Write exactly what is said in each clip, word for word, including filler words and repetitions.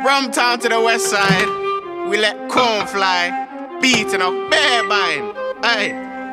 From town to the west side, we let corn fly, beating up bear bind. Aye,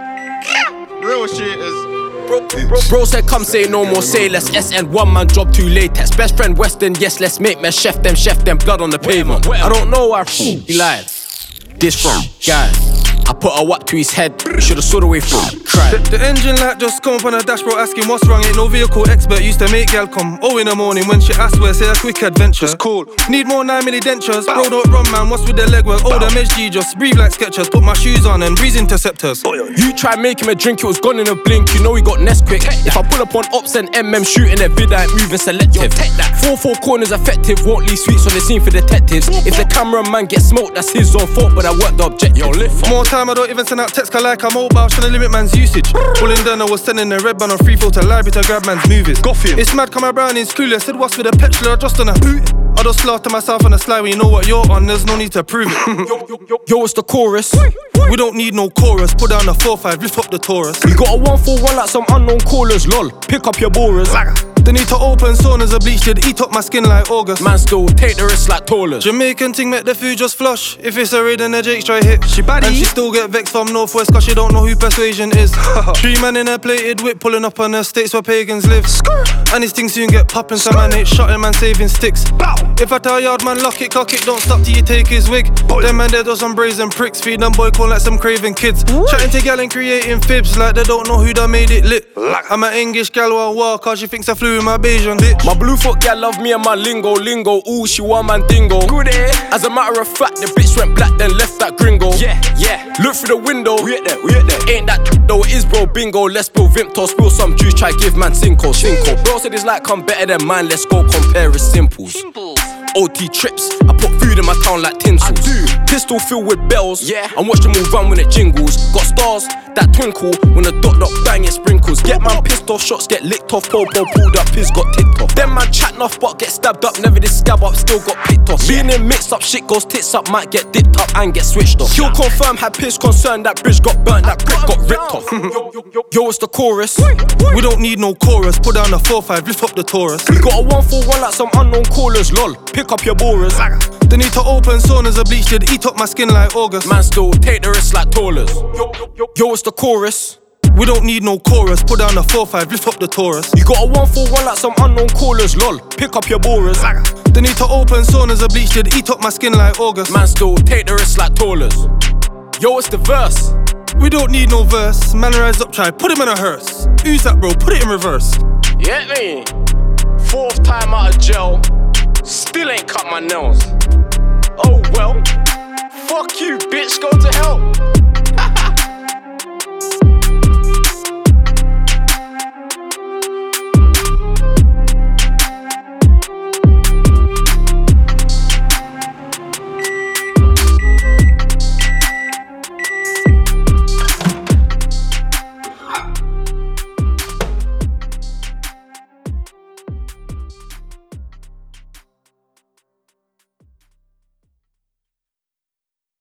real shooters. Bro, bro, bro said come say no more, say less. S N one man job too latex. Best friend Western, yes let's make me chef them, chef them blood on the pavement. I don't know why he lied. This from guys, I put a whack to his head. Should've saw the way through. Cried. The, the engine light just come up on the dashboard asking what's wrong. Ain't no vehicle expert used to make gal come. Oh in the morning when she asked where, say a quick adventure. It's cool. Need more nine milli dentures. Bro don't run man, what's with the legwork? Oh the M G just breathe like Skechers. Put my shoes on and breeze interceptors. You try make him a drink, it was gone in a blink. You know he got Nesquik. If I pull up on ops and M M shooting their vid, I ain't moving selective. Four four corners effective, won't leave sweets on the scene for detectives. If the cameraman gets smoked, that's his own fault, but I worked the objective. Yo, lift. More time I don't even send out text cause like I'm mobile, trying to limit man's usage. Pulling down I was sending a red band on free filter library to grab man's movies. It's mad come around in school, I said what's with the petrol, I just on a boot. I just slaughter myself on the slide when you know what you're on, there's no need to prove it. yo, yo, yo, yo, it's the chorus. We don't need no chorus, put down the four five, lift up the Taurus. We got a one four one like some unknown callers, lol. Pick up your borers. They need to open saunas, a bleach did eat up my skin like August. Man still take the risk like tallers. Jamaican ting make the food just flush. If it's a raid then a Jake's try hit. She baddie. And she still get vexed from Northwest cause she don't know who persuasion is. Three man in a plated whip pulling up on the states where pagans live. And his things soon get popping, so man ain't shotting man saving sticks. If I tell yard man lock it, cock it, don't stop till you take his wig. Them man there do some brazen pricks, feed them boy call like some craven kids. Chatting to gal and creating fibs like they don't know who done made it lit. I'm an English gal who I walk cause she thinks I flew in my Bayesian bitch. My blue foot gal love me and my lingo, lingo. Ooh, she want man dingo. Good eh? As a matter of fact, the bitch went black then left that gringo. Yeah, yeah. Look through the window. We at there, we at there. Ain't that though? It is bro bingo. Let's spill Vimto, spill some juice. Try give man cinco, cinco. Bro said it's like come better than mine. Let's go compare it simples. Simples. O T trips, I put food in my town like tinsel. I do. Pistol filled with bells, yeah. And watch them all run when it jingles. Got stars that twinkle when the dot dot bang it sprinkles. Get man pissed off, shots get licked off. Popo pulled up, his got ticked off. Them man chatting off, but get stabbed up. Never this scab up, still got picked off. Being in mixed up, shit goes tits up, might get dipped up and get switched off. Kill confirmed, had piss concerned, that bridge got burnt, that brick got ripped off. Yo, it's the chorus. We don't need no chorus, put down the four five, lift up the Taurus. We got a one four one like some unknown callers, lol. Pick up your borers. They need to open saunas, a bleach did eat up my skin like August. Man still take the risk like tallers. Yo, yo, yo, yo, it's the chorus. We don't need no chorus, put down the four five, lift up the Taurus. You got a one four one like some unknown callers, lol. Pick up your borers. They need to open saunas, a bleach did eat up my skin like August. Man still take the risk like tallers. Yo, it's the verse. We don't need no verse, man rise up, try, put him in a hearse. Who's that bro, put it in reverse. Yeah me. Fourth time out of jail, still ain't cut my nails. Oh well, fuck you bitch, go to hell.